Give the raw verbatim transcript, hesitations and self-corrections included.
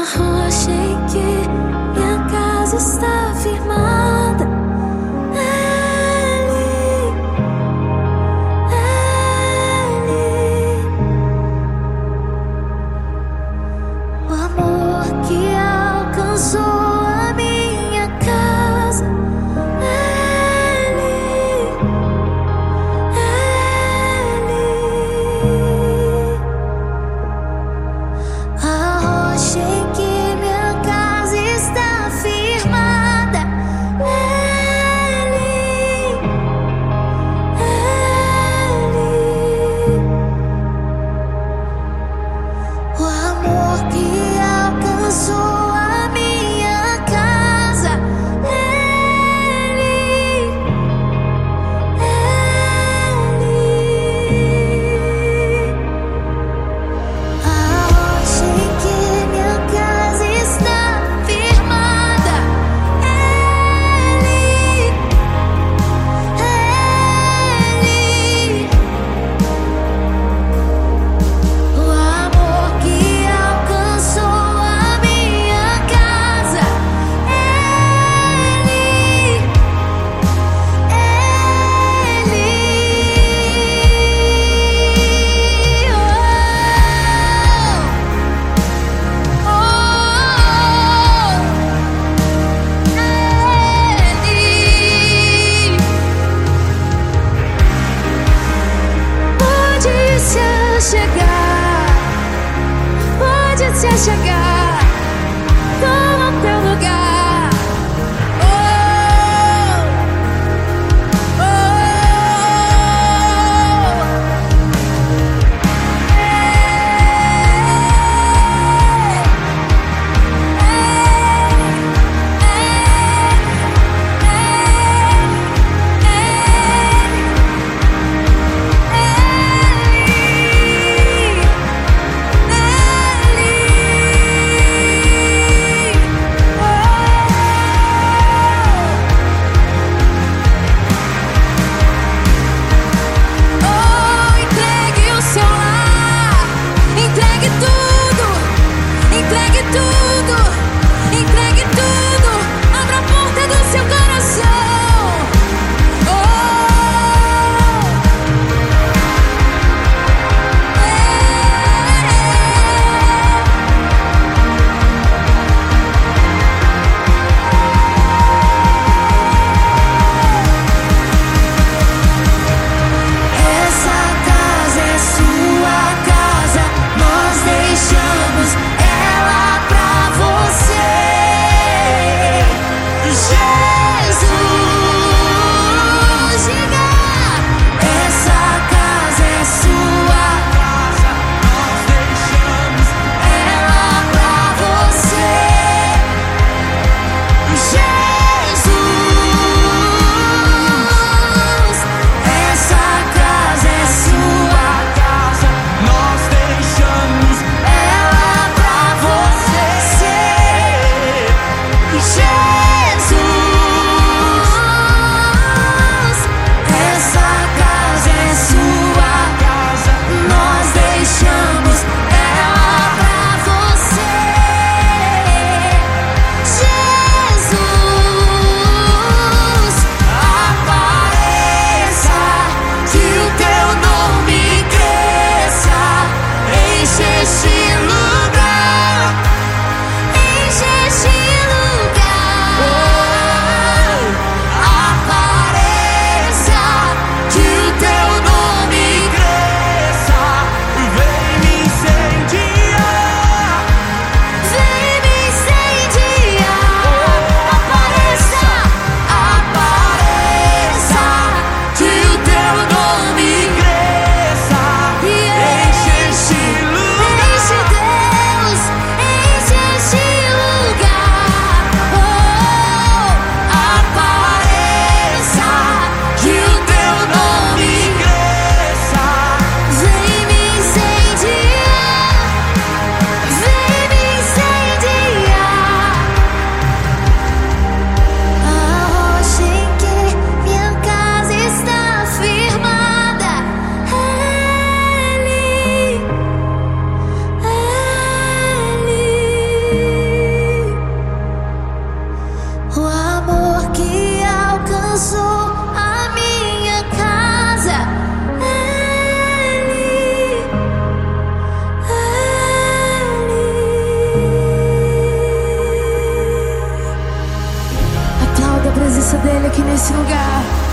rocha em que minha casa está firmada. Ele, Ele, o amor que alcançou a minha casa. Ele, Ele, a rocha em que minha casa está firmada. Ele, Ele, o amor que alcançou a minha casa. Ele, Ele, a rocha em que minha casa está firmada. Ele, Ele, o amor que alcançou a minha casa. Ele, Ele, oh, oh, Ele pode se achegar, pode se achegar como teu lugar. Oh, oh, presença dele aqui nesse lugar.